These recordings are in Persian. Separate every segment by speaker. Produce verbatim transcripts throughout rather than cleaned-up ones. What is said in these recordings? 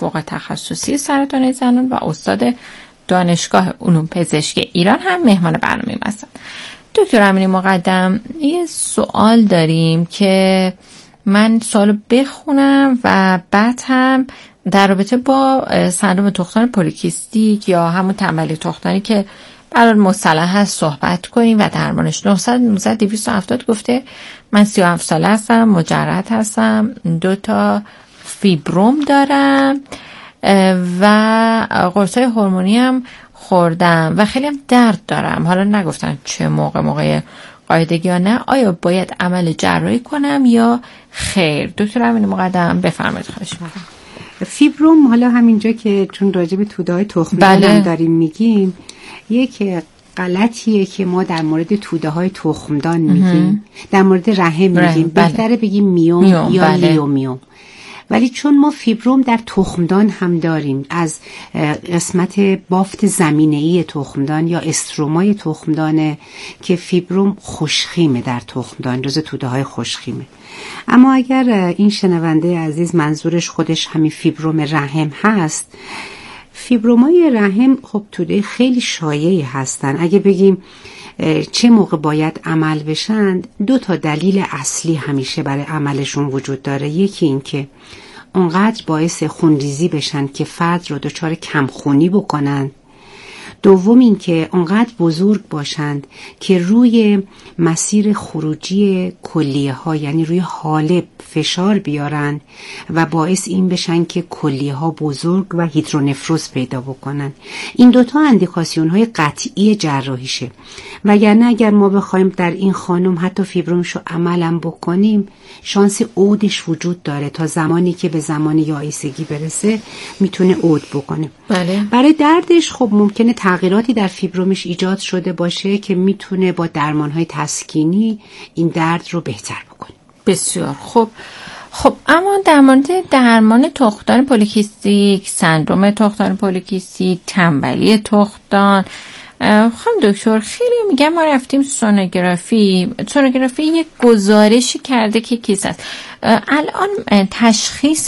Speaker 1: فوق تخصصی سرطان زنان و استاد دانشگاه علوم پزشکی ایران هم مهمان برنامه هستن. دکتر امینی مقدم، یه سوال داریم که من سوالو بخونم و بعد هم در رابطه با سندرم تخمدان پلیکیستیک یا همون تنبلی تخمدانی که برای مصطلح هست صحبت کنیم و درمانش. نه نه صفر دویست و هفتاد گفته من سی و هفت ساله هستم، مجرد هستم، دو تا فیبروم دارم و قرصای هورمونی هم خوردم و خیلی هم درد دارم. حالا نگفتن چه موقع موقع قاعدگی یا نه، آیا باید عمل جراحی کنم یا خیر؟ دکتر امینی مقدم بفرمایید. خواهش می‌کنم.
Speaker 2: فیبروم، حالا همینجا که چون راجع به توده‌های تخمدان
Speaker 1: بله.
Speaker 2: داریم میگیم، یک غلطیه که ما در مورد توده‌های تخمدان میگیم، در مورد رحم میگیم، بهتره بگیم میوم, میوم یا بله. لیومیوم. ولی چون ما فیبروم در تخمدان هم داریم، از قسمت بافت زمینه‌ای تخمدان یا استرومای تخمدانه که فیبروم خوشخیمه در تخمدان، جز توده‌های خوشخیمه. اما اگر این شنونده عزیز منظورش خودش همین فیبروم رحم هست، فیبرومای رحم خب توده خیلی شایعی هستن. اگه بگیم چه موقع باید عمل بشن، دو تا دلیل اصلی همیشه برای عملشون وجود داره. یکی این که اونقدر باعث خونریزی بشن که فرد رو دچار کمخونی بکنن. دوم این که اونقدر بزرگ باشند که روی مسیر خروجی کلیه ها، یعنی روی حالب فشار بیارن و باعث این بشن که کلیه ها بزرگ و هیدرونفروز پیدا بکنن. این دوتا اندیکاسیون های قطعی جراحیشه. وگرنه اگر ما بخوایم در این خانم حتی فیبرومشو عملم بکنیم، شانس عودش وجود داره. تا زمانی که به زمان یائسگی برسه میتونه عود بکنه.
Speaker 1: بله.
Speaker 2: برای دردش خب ممکنه تغییراتی در فیبرومش ایجاد شده باشه که میتونه با درمانهای تسکینی این درد رو بهتر بکنه.
Speaker 1: بسیار خوب. خب اما در مورد درمان تخمدان پلیکیستیک، سندرم تخمدان پلیکیستیک، تنبلی تخمدان، خانم دکتر خیلی میگم ما رفتیم سونوگرافی، سونوگرافی یک گزارشی کرده که کیست است. الان تشخیص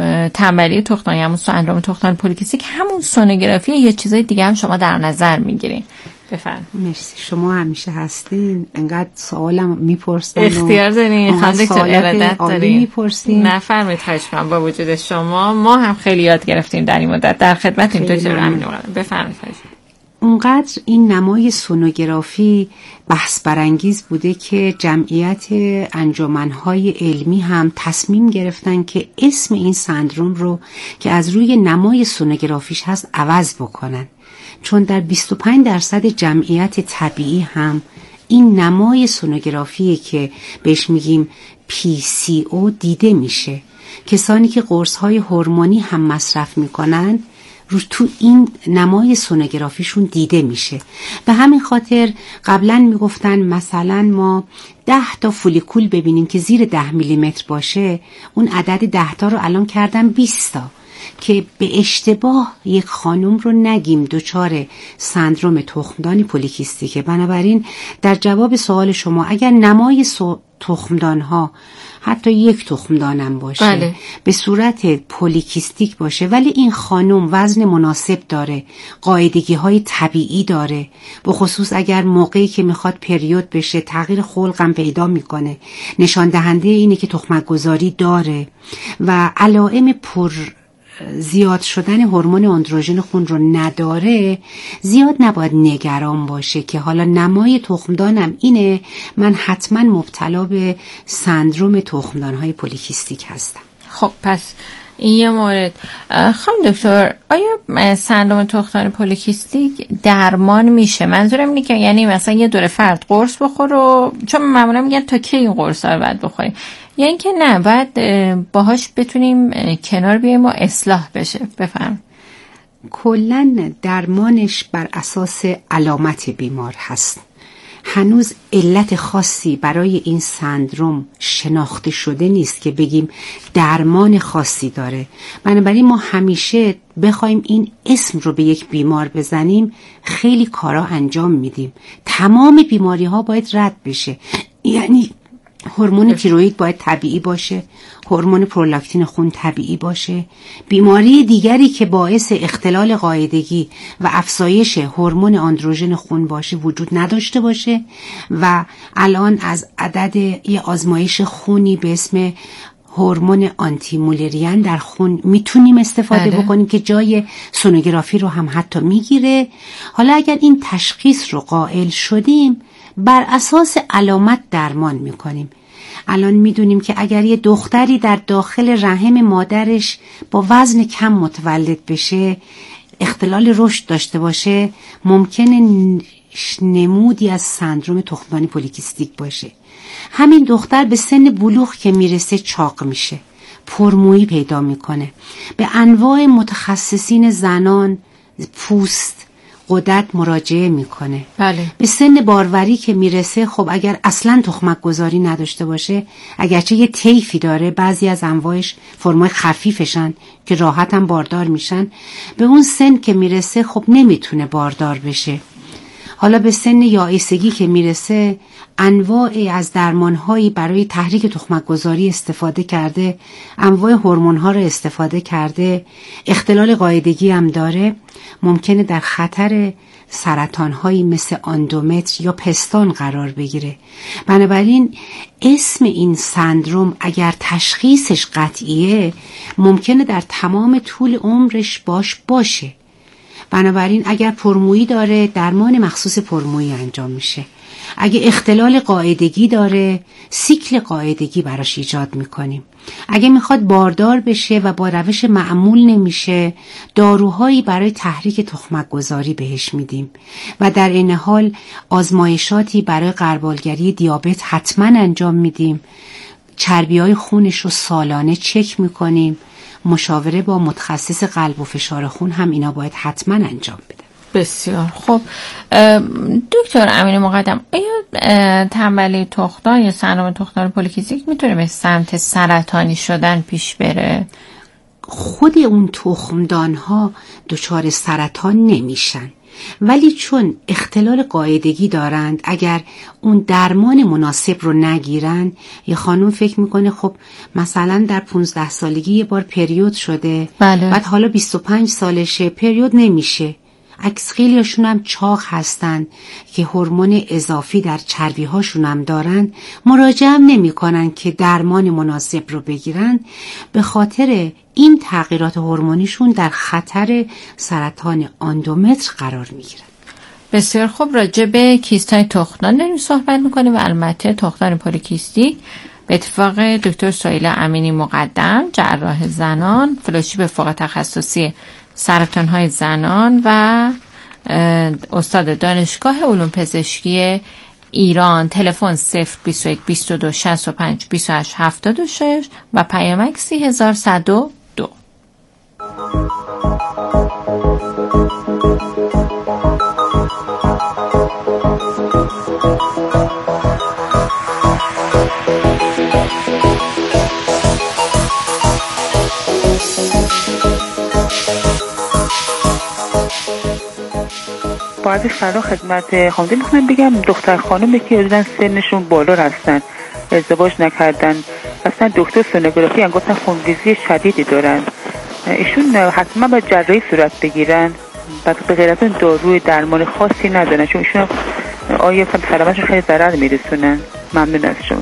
Speaker 1: تنبلی تخمدان یا همون سندرم تخمدان پلیکیستیک همون سونوگرافی یا چیزای دیگه هم شما در نظر میگیرین؟ بفرمایید.
Speaker 2: مرسی، شما همیشه هستین. انقدر سوالم میپرسین،
Speaker 1: اختیار دارین، خانم دکتر ارادت دارین
Speaker 2: میپرسین.
Speaker 1: نفرمایید. خواهش می‌کنم. با وجود شما ما هم خیلی یاد گرفتیم در این مدت. در خدمتیم دکتر امینی مقدم. بفرمایید.
Speaker 2: اونقدر این نمای سونوگرافی بحث برانگیز بوده که جمعیت انجمنهای علمی هم تصمیم گرفتن که اسم این سندروم رو که از روی نمای سونوگرافیش هست عوض بکنن، چون در بیست و پنج درصد جمعیت طبیعی هم این نمای سونوگرافی که بهش میگیم پی سی او دیده میشه. کسانی که قرص‌های هورمونی هم مصرف میکنن رو تو این نمای سونوگرافیشون دیده میشه. به همین خاطر قبلا میگفتن مثلا ما ده تا فولیکول ببینیم که زیر ده میلیمتر باشه، اون عدد ده تا رو الان کردن بیست تا که به اشتباه یک خانم رو نگیم دچار سندرم تخمدان پلیکیستیکه. بنابراین در جواب سوال شما، اگر نمای تخمدان ها حتی یک تخمدانم باشه بله. به صورت پلیکیستیک باشه ولی این خانم وزن مناسب داره، قاعدگی های طبیعی داره، به خصوص اگر موقعی که میخواد پریود بشه تغییر خلقم پیدا میکنه، نشان دهنده اینه که تخمک گذاری داره و علائم پر زیاد شدن هورمون اندروژن خون رو نداره، زیاد نباید نگران باشه که حالا نمای تخمدانم اینه، من حتما مبتلا به سندروم تخمدان‌های پلیکیستیک هستم.
Speaker 1: خب پس این یه مورد. خانم دکتر، آیا سندرم تخمدان پلیکیستیک درمان میشه؟ منظورم اینه که یعنی مثلا یه دوره فرد قرص بخور و چون معمولا میگن تا کی این قرصا رو باید بخوریم، یا یعنی اینکه نه باید باهاش بتونیم کنار بیاییم و اصلاح بشه؟ بفهم.
Speaker 2: کلن درمانش بر اساس علامت بیمار هست. هنوز علت خاصی برای این سندروم شناخته شده نیست که بگیم درمان خاصی داره. بنابراین ما همیشه بخوایم این اسم رو به یک بیمار بزنیم خیلی کارا انجام میدیم. تمام بیماری ها باید رد بشه. یعنی هورمون تیروئید باید طبیعی باشه، هورمون پرولاکتین خون طبیعی باشه. بیماری دیگری که باعث اختلال قاعدگی و افزایش هورمون آندروژن خون باشه وجود نداشته باشه. و الان از عدد یه آزمایش خونی به اسم هورمون آنتی مولریان در خون میتونیم استفاده بله. بکنیم که جای سونوگرافی رو هم حتی میگیره. حالا اگر این تشخیص رو قائل شدیم، بر اساس علامت درمان میکنیم. الان میدونیم که اگر یه دختری در داخل رحم مادرش با وزن کم متولد بشه، اختلال رشد داشته باشه، ممکنه نمودی از سندروم تخمدانی پلیکیستیک باشه. همین دختر به سن بلوغ که میرسه چاق میشه، پرمویی پیدا میکنه. به انواع متخصصین زنان، پوست، غدد مراجعه میکنه.
Speaker 1: بله.
Speaker 2: به سن باروری که میرسه، خب اگر اصلا تخمک گذاری نداشته باشه، اگرچه یه طیفی داره، بعضی از انواعش فرمای خفیفشن که راحت هم باردار میشن، به اون سن که میرسه خب نمیتونه باردار بشه. حالا به سن یائسگی که میرسه، انواعی از درمانهایی برای تحریک تخمک گذاری استفاده کرده، انواع هورمون‌ها رو استفاده کرده، اختلال قاعدگی هم داره، ممکنه در خطر سرطان‌هایی مثل اندومتر یا پستان قرار بگیره. بنابراین اسم این سندروم اگر تشخیصش قطعیه، ممکنه در تمام طول عمرش باش باشه. بنابراین اگر پرمویی داره، درمان مخصوص پرمویی انجام میشه. اگه اختلال قاعدگی داره، سیکل قاعدگی براش ایجاد میکنیم. اگه میخواد باردار بشه و با روش معمول نمیشه، داروهایی برای تحریک تخمک گذاری بهش میدیم و در این حال آزمایشاتی برای غربالگری دیابت حتما انجام میدیم. چربیای خونش رو سالانه چک میکنیم. مشاوره با متخصص قلب و فشار خون هم اینا باید حتما انجام بده.
Speaker 1: بسیار خب. دکتر امینی مقدم، آیا تنبلی تخمدان یا سندروم تخمدان پلیکیستیک میتونه به سمت سرطانی شدن پیش بره؟
Speaker 2: خود اون تخمدان ها دچار سرطان نمیشن، ولی چون اختلال قاعدگی دارند، اگر اون درمان مناسب رو نگیرن، یه خانم فکر میکنه خب مثلا در پونزده سالگی یه بار پریود شده،
Speaker 1: بله.
Speaker 2: بعد حالا بیست و پنج سالشه پریود نمیشه. عکس خیلیشون هم چاق هستن که هورمون اضافی در چربی هاشون هم دارن، مراجعه هم نمی کنن که درمان مناسب رو بگیرن. به خاطر این تغییرات هورمونیشون در خطر سرطان اندومتر قرار می گیرن.
Speaker 1: بسیار خوب. راجع به کیست های تخمدان داریم صحبت میکنیم و البته تخمدان پلیکیستیک به اتفاق دکتر سهیلا امینی مقدم، جراح زنان، فلوشیپ فوق تخصصی سرطان‌های زنان و استاد دانشگاه علوم پزشکی ایران. تلفن صفر بیست و یک بیست و دو شصت و پنج بیست و هشت هفتاد و شش و پیامک سی هزار صد و دو.
Speaker 3: با عرض سلام خدمت خانم، میخوام بگم دختر خانومی که حدوداً سنشون بالا هستن، ازدواج نکردن، اصلا دکتر سونوگرافی هم گفتن خونریزی شدیدی دارن، ایشون حتما باید جراحی صورت بگیرن؟ بعد به غیر از اون داروی درمان خاصی ندارن؟ چون ایشون آیا سلامتشون خیلی ضرر میرسونن؟ ممنون از شما.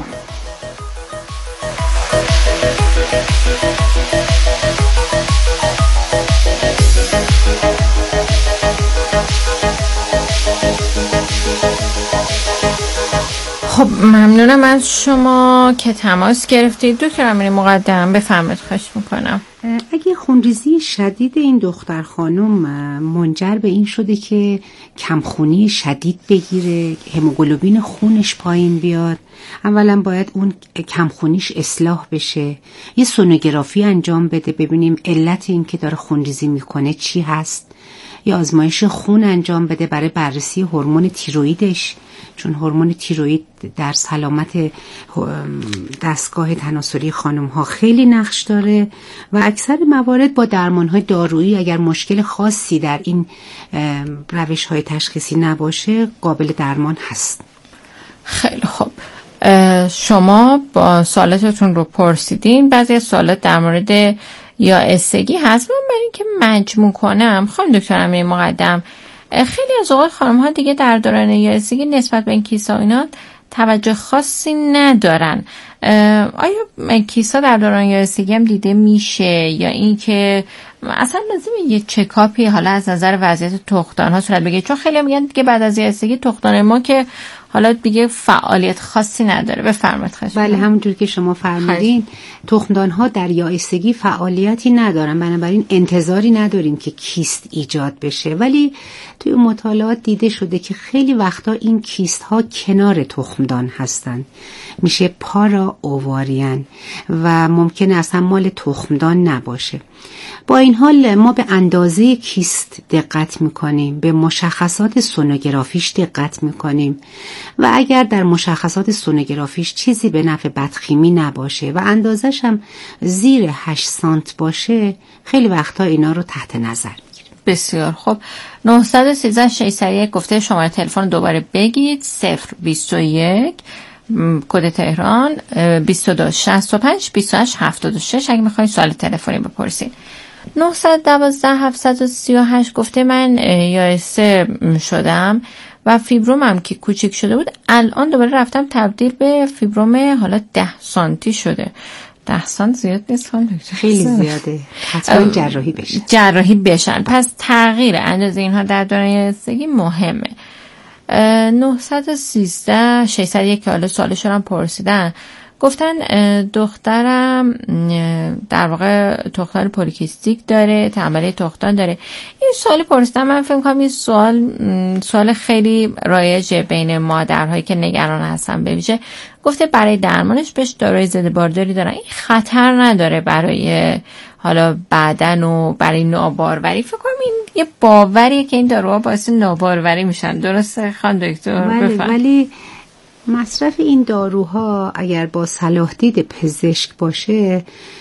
Speaker 1: خب ممنونم از شما که تماس گرفتید. دکتر امینی مقدم بفرمایید، خواهش میکنم.
Speaker 2: اگه خونریزی شدید این دختر خانم منجر به این شده که کمخونی شدید بگیره، هموگلوبین خونش پایین بیاد، اولا باید اون کمخونیش اصلاح بشه، یه سونوگرافی انجام بده ببینیم علت این که داره خونریزی میکنه چی هست، یا آزمایش خون انجام بده برای بررسی هورمون تیروئیدش، چون هورمون تیروئید در سلامت دستگاه تناسلی خانم ها خیلی نقش داره و اکثر موارد با درمان های دارویی اگر مشکل خاصی در این روش های تشخیصی نباشه قابل درمان هست.
Speaker 1: خیلی خوب. شما با سوالاتتون رو پرسیدین. بعضی از سوالات در مورد یائسگی هست. من برای اینکه مجموع کنم، خانم دکتر امینی مقدم، خیلی از اوقات خانم ها دیگه در دوران یائسگی نسبت به این کیسا اینا توجه خاصی ندارن. آیا کیسا در دوران یائسگی هم دیده میشه یا این که اصلا لازمه یه چکاپی حالا از نظر وضعیت تخمدان ها صورت بگیره؟ چون خیلی میگن که بعد از یائسگی تخمدان ما که حالا دیگه فعالیت خاصی نداره. بفرمایید. خواهش
Speaker 2: بله، همونجور که شما فرمودین تخمدان ها در یائسگی فعالیتی ندارن، بنابراین انتظاری نداریم که کیست ایجاد بشه. ولی توی مطالعات دیده شده که خیلی وقتا این کیست ها کنار تخمدان هستن، میشه پارا اوواریان و ممکنه اصلا مال تخمدان نباشه. با این حال ما به اندازه کیست دقت میکنیم، به مشخصات سونوگرافیش دقت میکنیم و اگر در مشخصات سونوگرافیش چیزی به نفع بدخیمی نباشه و اندازش هم زیر هشت سانت باشه، خیلی وقتا اینا رو تحت نظر میگیریم.
Speaker 1: بسیار خوب. نه یک سه شش صفر یک گفته شماره تلفن دوباره بگید. صفر بیست و یک کد تهران بیست و دو شصت و پنج بیست و هشت هفتاد و شش اگه میخواین سوال تلفنی بپرسید. نه یک دو هفت سه هشت گفته من یائسه شدم و فیبرومم که کوچیک شده بود الان دوباره رفتم تبدیل به فیبروم حالا ده سانتی شده. ده سانت زیاد نیست خانم دکتر؟
Speaker 2: خیلی زیاده، حتما جراحی بشن.
Speaker 1: جراحی بشن. پس تغییر اندازه اینها در دوران یائسگی مهمه. نه یک سه شش صفر یک که حالا سوالشون هم پرسیدن، گفتن دخترم در واقع تخمدان پولیکیستیک داره، تنبلی تخمدان داره. این سوالی پرسیدن، من فکر کنم این سوال سوال خیلی رایجه بین مادرهایی که نگران هستن. به ویژه گفته برای درمانش بهش داروی ضد بارداری دارن، این خطر نداره برای حالا بعدن و برای ناباروری. فکر کنم این یه باوریه که این داروها باعث ناباروری میشن. درسته خانم دکتر؟
Speaker 2: ولی, ولی مصرف این داروها اگر با صلاح دید پزشک باشه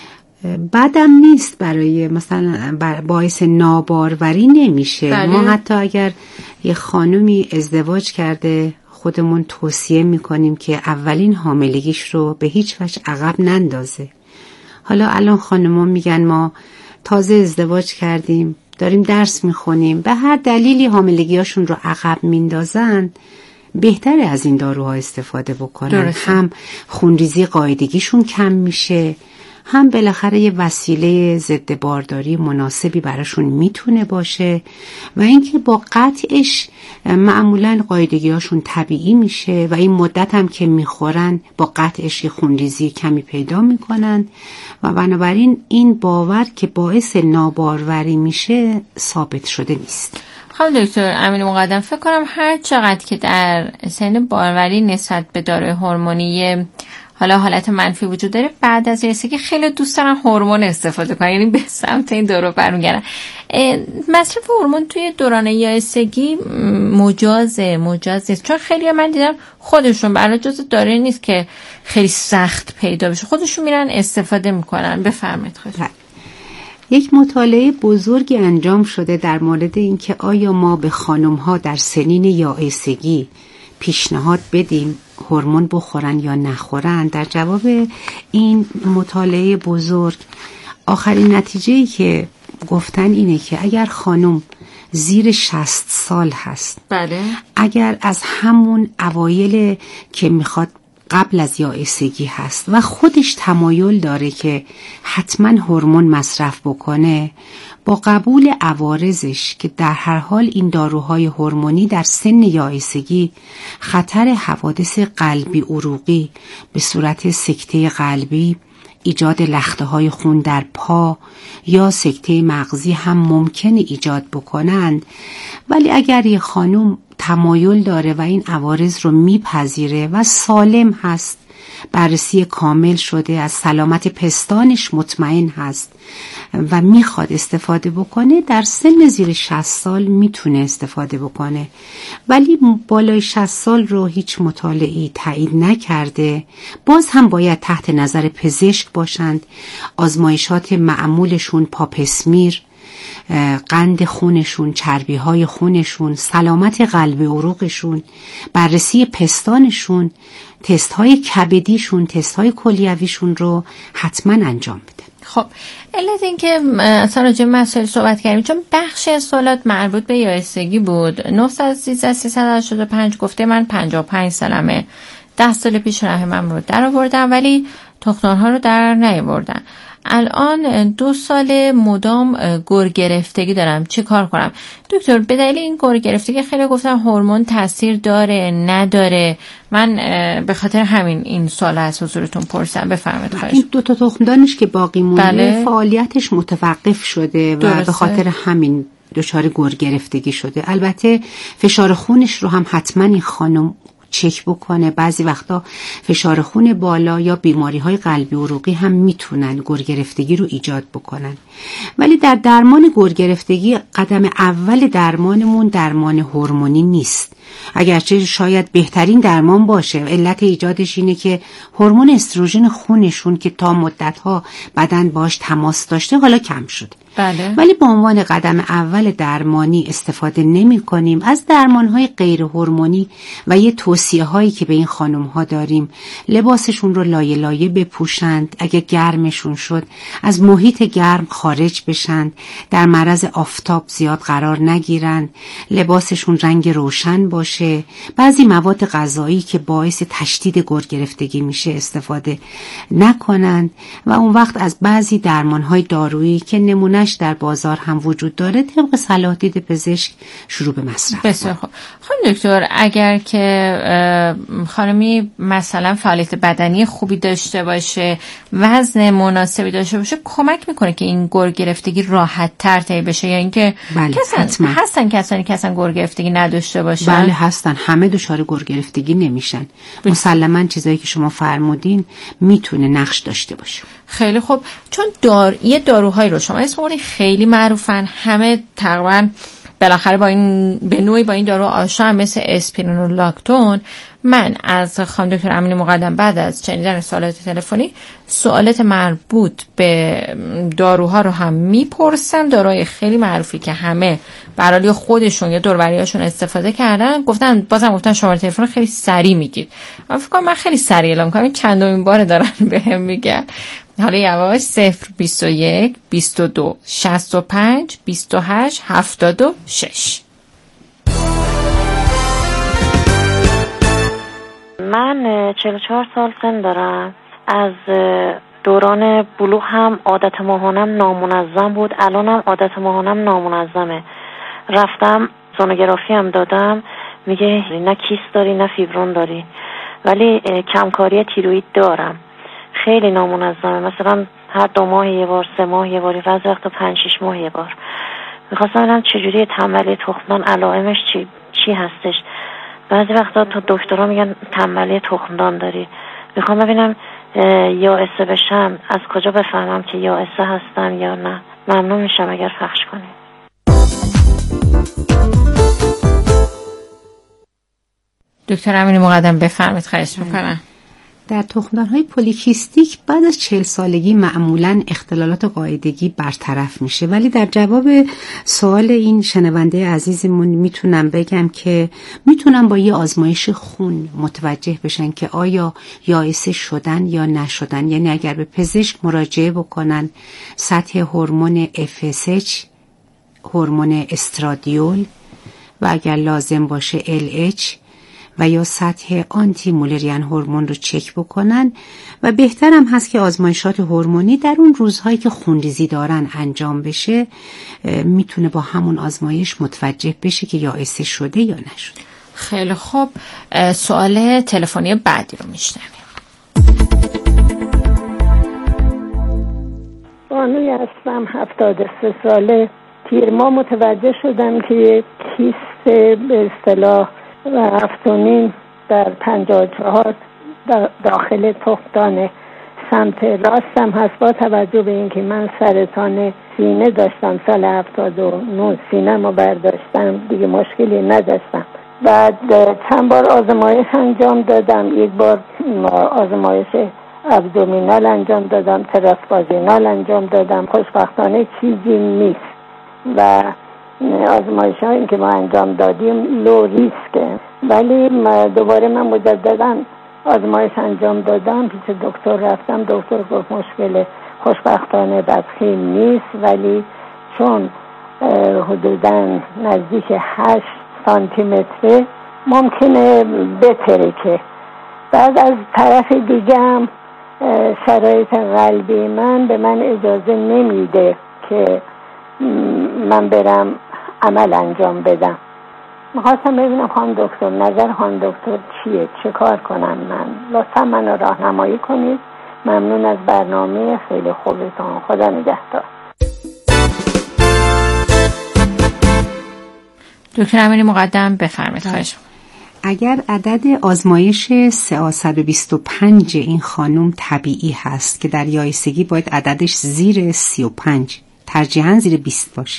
Speaker 2: بدم نیست، برای مثلا باعث ناباروری نمیشه. بله. ما حتی اگر یه خانومی ازدواج کرده خودمون توصیه میکنیم که اولین حاملگیش رو به هیچ وجه عقب نندازه. حالا الان خانوما میگن ما تازه ازدواج کردیم، داریم درس میخونیم، به هر دلیلی حاملگیاشون رو عقب میندازن، بهتره از این داروها استفاده بکنن. درسته. هم خونریزی قاعدگیشون کم میشه، هم بالاخره یه وسیله ضد بارداری مناسبی براشون میتونه باشه و اینکه با قطعش معمولا قاعدگیاشون طبیعی میشه و این مدت هم که میخورن با قطعش خونریزی کمی پیدا میکنن و بنابراین این باور که باعث ناباروری میشه ثابت شده نیست.
Speaker 1: خانم دکتر امینی مقدم، فکر کنم هر چقدر که در سن باروری نسبت به داروی هورمونی حالا حالت منفی وجود داره، بعد از یائسگی خیلی دوست دارن هورمون استفاده کنن، یعنی به سمت این دارو برمیگردن. مصرف هورمون توی دوران یائسگی مجازه مجاز نیست؟ چون خیلی من دیدم خودشون برای جزء دارویی نیست که خیلی سخت پیدا بشه، خودشون میرن استفاده میکنن. بفرمایید. خواهش.
Speaker 2: یک مطالعه بزرگی انجام شده در مورد اینکه آیا ما به خانم‌ها در سنین یائسگی پیشنهاد بدیم هورمون بخورن یا نخورن. در جواب این مطالعه بزرگ آخرین نتیجه‌ای که گفتن اینه که اگر خانم زیر شصت سال هست،
Speaker 1: بله،
Speaker 2: اگر از همون اوایل که میخواد قبل از یائسگی هست و خودش تمایل داره که حتما هورمون مصرف بکنه، با قبول عوارضش که در هر حال این داروهای هورمونی در سن یائسگی خطر حوادث قلبی عروقی به صورت سکته قلبی، ایجاد لخته‌های خون در پا یا سکته مغزی هم ممکنه ایجاد بکنند، ولی اگر یه خانم تمایل داره و این عوارض رو میپذیره و سالم هست، بررسی کامل شده، از سلامت پستانش مطمئن هست و میخواد استفاده بکنه، در سن زیر شصت سال میتونه استفاده بکنه. ولی بالای شصت سال رو هیچ مطالعه‌ای تایید نکرده. باز هم باید تحت نظر پزشک باشند. آزمایشات معمولشون پاپسمیر قند خونشون، چربی های خونشون، سلامت قلب و عروقشون، بررسی پستانشون، تست های کبدیشون، تست های کلیویشون رو حتما انجام بده.
Speaker 1: خب علت این که اصلا راجع به مسائل صحبت کردیم چون بخشی از سوالات مربوط به یائسگی بود. نهصد و سیزده سیصد و هشتاد و پنج گفته من پنجاه و پنج سالمه، ده سال پیش رحمم رو در آوردم ولی تخمدان‌ها رو در نیاوردن. الان دو سال مدام گر گرفتگی دارم، چه کار کنم؟ دکتر به دلیل این گر گرفتگی خیلی گفتن هورمون تاثیر داره نداره، من به خاطر همین این سوال از حضورتون پرسیدم. بفرمایید. خواهش.
Speaker 2: این دو تا تخمدانش که باقی مونده
Speaker 1: بله.
Speaker 2: فعالیتش متوقف شده و درسته. به خاطر همین دچار گر گرفتگی شده. البته فشار خونش رو هم حتما این خانم چک بکنه. بعضی وقتا فشار خون بالا یا بیماری های قلبی و عروقی هم میتونن گر گرفتگی رو ایجاد بکنن. ولی در درمان گر گرفتگی قدم اول درمانمون درمان هورمونی نیست، اگرچه شاید بهترین درمان باشه. علت ایجادش اینه که هورمون استروژن خونشون که تا مدت‌ها بدن باش تماس داشته حالا کم شده.
Speaker 1: بله.
Speaker 2: ولی به عنوان قدم اول درمانی استفاده نمی کنیم. از درمان‌های غیر هورمونی و یه توصیه هایی که به این خانم ها داریم، لباسشون رو لایه لایه بپوشند، اگه گرمشون شد از محیط گرم خارج بشند، در معرض آفتاب زیاد قرار نگیرند، لباسشون رنگ روشن باشه، بعضی مواد غذایی که باعث تشدید گر گرفتگی میشه استفاده نکنند و اون وقت از بعضی درمان‌های دارویی که نمونه در بازار هم وجود داره طبق صلاح دید پزشک شروع به مصرف.
Speaker 1: بسیار خوب. خانم دکتر اگر که خانمی مثلا فعالیت بدنی خوبی داشته باشه، وزن مناسبی داشته باشه، کمک میکنه که این گر گرفتگی راحت تر طی بشه یا اینکه
Speaker 2: بله
Speaker 1: کسان هستن کسانی که اصلا گر گرفتگی نداشته باشن؟
Speaker 2: بله هستن، همه دچار گر گرفتگی نمیشن. مسلماً چیزایی که شما فرمودین میتونه نقش داشته باشه. خیلی
Speaker 1: خوب. چون دار یه داروهایی رو شما اسم بردین خیلی معروفن، همه تقریبا بالاخره با این به نوعی با این دارو آشنا، مثل اسپرین و لاکتون. من از خانم دکتر امینی مقدم بعد از شنیدن سوالات تلفنی سوالات مربوط به داروها رو هم میپرسم. داروهای خیلی معروفی که همه برای خودشون یا دوروبریاشون استفاده کردن، گفتن بازم گفتن شماره تلفن خیلی سریع میگید. من فکر کنم من خیلی سریع اعلام کنم، چندمین بار دارن بهم میگن. حالا یواش صفر بیست و یک بیست و دو شصت و پنج بیست و هشت هفتاد و شش.
Speaker 4: من چهل و چهار سال سن دارم. از دوران بلوغ هم عادت ماهانم نامنظم بود، الانم عادت ماهانم نامنظمه. رفتم سونوگرافی هم دادم، میگه نه کیست داری نه فیبرون داری، ولی کمکاری تیروئید دارم. خیلی نامنظمه، مثلا هر دو ماه یه بار، سه ماه یه بار، بعضی وقتا پنج شش ماه یه بار. میخواستم ببینم چجوری تنبلی تخمدان علائمش چی چی هستش. بعضی وقتا تا دکترها میگن تنبلی تخمدان داری. میخوام ببینم یائسه بشم از کجا بفهمم که یائسه هستم یا نه. ممنون میشم اگر پخش کنید.
Speaker 1: دکتر امینی مقدم بفرمایید. خواهش میکنم.
Speaker 2: در تخمدان‌های پولیکیستیک بعد از چهل سالگی معمولاً اختلالات قاعدگی برطرف میشه، ولی در جواب سوال این شنونده عزیزمون میتونم بگم که میتونم با یه آزمایش خون متوجه بشن که آیا یائسه شدن یا نشدن. یعنی اگر به پزشک مراجعه بکنن، سطح هورمون اف اس اچ، هورمون استرادیول و اگر لازم باشه ال اچ و یا سطح آنتی مولریان هورمون رو چک بکنن و بهترم هست که آزمایشات هورمونی در اون روزهایی که خونریزی دارن انجام بشه. میتونه با همون آزمایش متوجه بشه که یائسه شده یا نشده.
Speaker 1: خیلی خوب. سوال تلفنی بعدی رو میشنویم.
Speaker 5: بانوی هستم، هفتاد و سه ساله. تیر ما متوجه شدم که کیست به اصطلاح و هفتونین در پنجاه و چهار داخل تخمدان سمت راستم هست. با توجه به اینکه من سرطان سینه داشتم سال هفتاد و نه، سینه ما برداشتم، دیگه مشکلی نداشتم. بعد چند بار آزمایش انجام دادم. یک بار آزمایش ابدومینال انجام دادم، تراسفازینال انجام دادم. خوشبختانه چیزی نیست. و آزمایش هایی که ما انجام دادیم لو ریسکه، ولی دوباره من مجددا آزمایش انجام دادم، پیش دکتر رفتم، دکتر گفت مشکل خوشبختانه بدخیم نیست، ولی چون حدوداً نزدیک هشت سانتی متره ممکنه بترکه. بعد از طرف دیگه هم شرایط قلبی من به من اجازه نمیده که من برم عمل انجام بدم. میخواستم ببینم خانم دکتر نظر خانم دکتر چیه، چه کار کنم من؟ لطفا من رو راهنمایی کنید. ممنون از برنامه خیلی خوبتون. خدا نگهدار.
Speaker 1: دکتر امینی مقدم بفرمایید. خواهش.
Speaker 2: اگر عدد آزمایش سیصد و بیست و پنج این خانم طبیعی هست که در یائسگی باید عددش زیر سی و پنج، ترجیحاً زیر بیست باشه،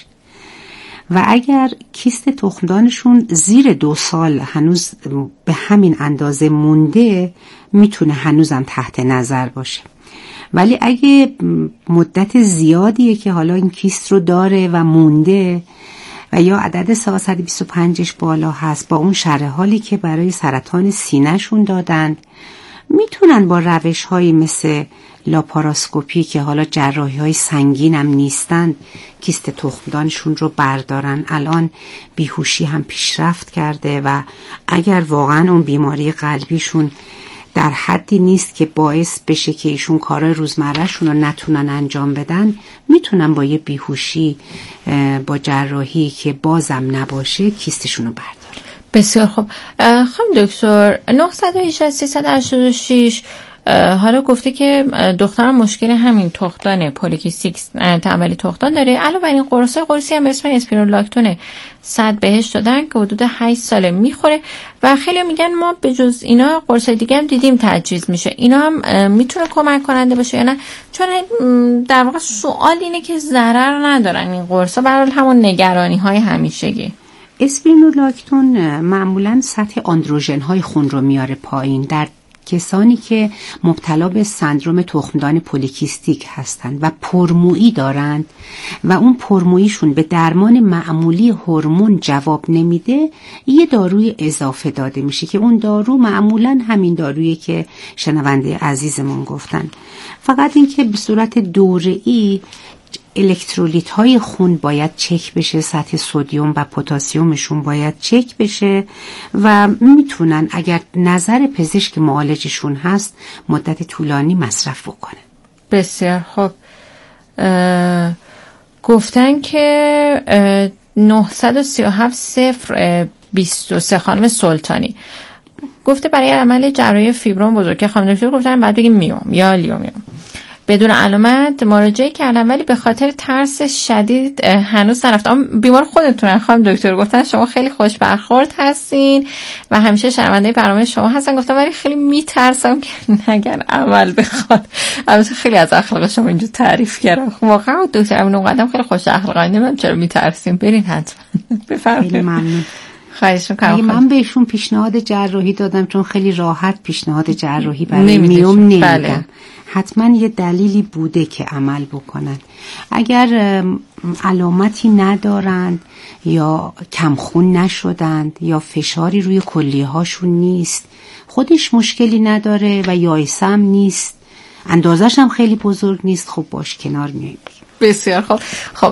Speaker 2: و اگر کیست تخمدانشون زیر دو سال هنوز به همین اندازه مونده، میتونه هنوزم تحت نظر باشه. ولی اگه مدت زیادیه که حالا این کیست رو داره و مونده و یا عدد سیصد و بیست و پنجش بالا هست با اون شرح حالی که برای سرطان سینه شون دادن، میتونن با روش هایی مثل لاپاراسکوپی که حالا جراحی های سنگین هم نیستن کیست تخمدانشون رو بردارن. الان بیهوشی هم پیشرفت کرده و اگر واقعا اون بیماری قلبیشون در حدی نیست که باعث بشه که ایشون کارهای روزمرهشون رو نتونن انجام بدن، میتونن با یه بیهوشی با جراحی که بازم نباشه کیستشون رو بردارن.
Speaker 1: بسیار خوب. خانم دکتر، نه یک هشت سه هشت شش حالا گفته که دخترم مشکل همین تخمدان پولیکیستیک تنبلی تخمدان داره. علاوه بر این قرصای قرصی هم به اسم اسپیرولاکتون صد بهش دادن که حدود هشت ساله میخوره و خیلی میگن ما به جز اینا قرصای دیگه هم دیدیم تجویز میشه. اینا هم میتونه کمک کننده باشه یا نه؟ چون در واقع سوال اینه که ضرر ندارن این قرصا، برای همون نگرانی های همیشگی.
Speaker 2: اسپیرولاکتون معمولا سطح آندروژن های خون رو میاره پایین در کسانی که مبتلا به سندروم تخمدان پولیکیستیک هستند و پرمویی دارند و اون پرموییشون به درمان معمولی هورمون جواب نمیده، یه داروی اضافه داده میشه که اون دارو معمولا همین دارویی که شنونده عزیزمون گفتن. فقط این که به صورت دوره‌ای الکترولیت های خون باید چک بشه، سطح سدیم و پتاسیمشون باید چک بشه و میتونن اگر نظر پزشک معالجشون هست مدت طولانی مصرف بکنن.
Speaker 1: بسیار خوب. گفتن که نه سه هفت صفر بیست و سه خانم سلطانی گفته برای عمل جراحی فیبروم بزرگ که خانم دکتر گفتن بعد بگیم میوم یا لیومیوم بدون علامت مراجعه کردم، ولی به خاطر ترس شدید هنوز نرفتم. بیمار خودتون خانم دکتر گفتن شما خیلی خوش برخورد هستین و همیشه شنونده برنامه شما هستن. گفتم ولی خیلی میترسم که نگن عمل بخواد. البته خیلی از اخلاق شما اینجور تعریف کردم. واقعا دکتر امینی مقدم خیلی خوش اخلاقی، نمیدونم چرا میترسین. برین حتما. بفرمایید.
Speaker 2: خیلی ممنون.
Speaker 1: خواهش می‌کنم.
Speaker 2: من بهشون پیشنهاد جراحی دادم چون خیلی راحت پیشنهاد جراحی برای میوم نمیدم. بله. حتما یه دلیلی بوده که عمل بکنن. اگر علامتی ندارند یا کمخون نشدند یا فشاری روی کلیه هاشون نیست، خودش مشکلی نداره و یائسه هم نیست، اندازش هم خیلی بزرگ نیست، خب باش کنار میاییم.
Speaker 1: بسیار خوب. خب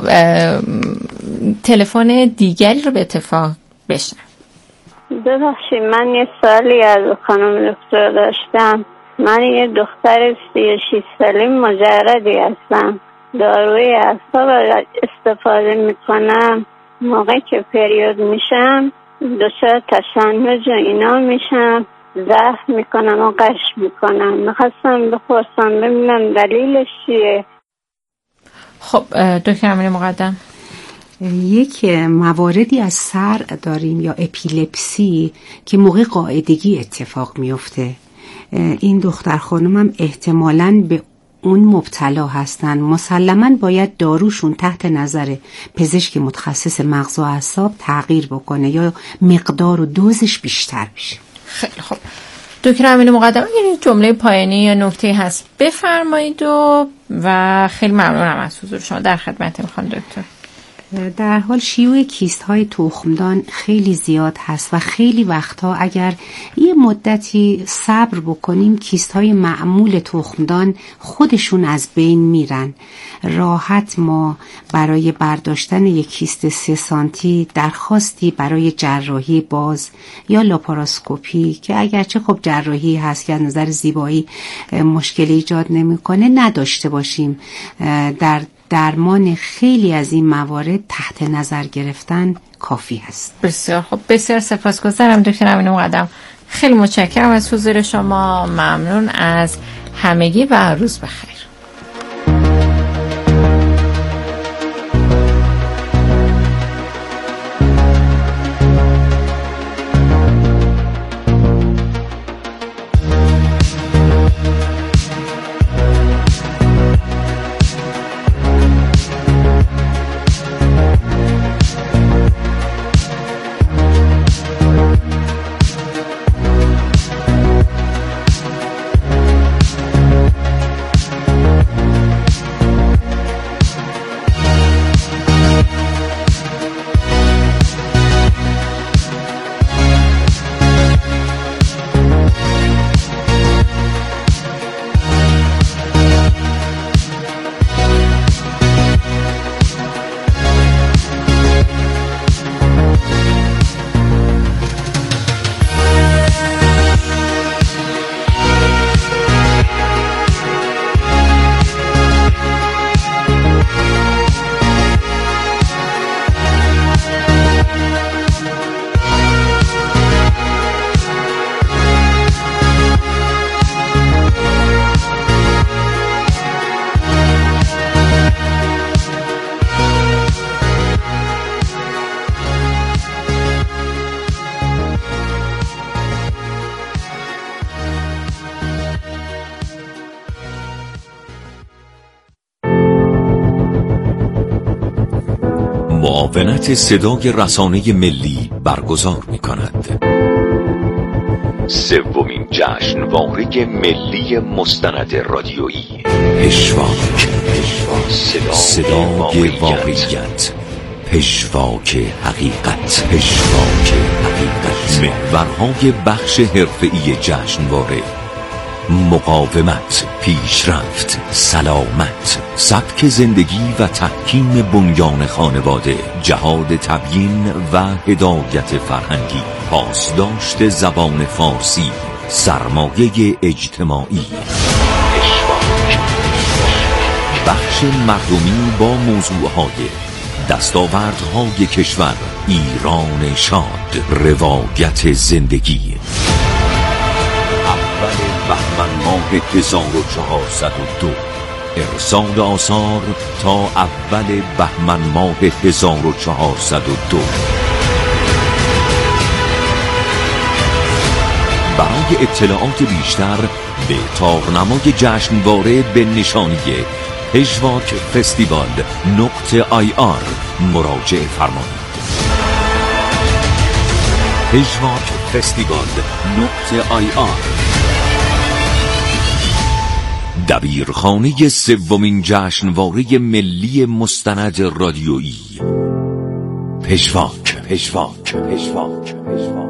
Speaker 1: تلفن دیگری رو به اتفاق بشنم.
Speaker 6: ببخشید من یه سوالی از خانم دکتر داشتم. من یه دختر سی و شش ساله مجردی هستم. داروی اعصاب استفاده میکنم. موقعی که پریود میشم دچار تشنج و اینا میشم، ضعف میکنم و قش میکنم. میخواستم بپرسم ببینم دلیلش چیه.
Speaker 1: خب دکتر امینی مقدم،
Speaker 2: یک مواردی از سر داریم یا اپیلپسی که موقع قاعدگی اتفاق میفته. این دختر خانم هم احتمالاً به اون مبتلا هستن. مسلماً باید داروشون تحت نظر پزشک متخصص مغز و اعصاب تغییر بکنه یا مقدار و دوزش بیشتر بشه.
Speaker 1: خیلی خوب. دکتر امینی مقدم یه جمله پایانی یا نکته هست بفرمایید و و خیلی ممنونم از حضور شما در خدمت میخوام دکتر.
Speaker 2: در حال شیوع کیست های تخمدان خیلی زیاد هست و خیلی وقتها اگر یه مدتی صبر بکنیم کیست های معمول تخمدان خودشون از بین میرن. راحت ما برای برداشتن یک کیست سه سانتی درخواستی برای جراحی باز یا لاپاراسکوپی که اگرچه خب جراحی هست که از نظر زیبایی مشکلی ایجاد نمیکنه نداشته باشیم. در درمان خیلی از این موارد تحت نظر گرفتن کافی هست.
Speaker 1: بسیار خب، بسیار سپاسگزارم دکتر امینی مقدم. خیلی متشکرم از حضور شما. ممنون از همگی و روز بخیر.
Speaker 7: معاونت صدای رسانه ملی برگزار می کند. سومین جشنواره ملی مستند رادیویی پژواک، صدا صدای واقعیت، پژواک حقیقت، پژواک حقیقت. محورهای بخش حرفه‌ای جشنواره: مقاومت، پیشرفت، سلامت، سبک زندگی و تحکیم بنیان خانواده، جهاد تبیین و هدایت فرهنگی، پاسداشت زبان فارسی، سرمایه اجتماعی. بخش مردمی با موضوعهای دستاوردهای کشور، ایران شاد، روایت زندگی. اول بهمن ماه هزار و چهارصد و دو، ارسال آثار تا اول بهمن ماه هزار و چهارصد و دو. برای اطلاعات بیشتر به تارنمای جشنواره به نشانی پژواک فستیوال نقطه آی آر مراجعه فرمایید. پژواک فستیوال نقطه آی آر، دبیرخانه سومین جشنواره ملی مستند رادیویی پژواک. پژواک پژواک پژواک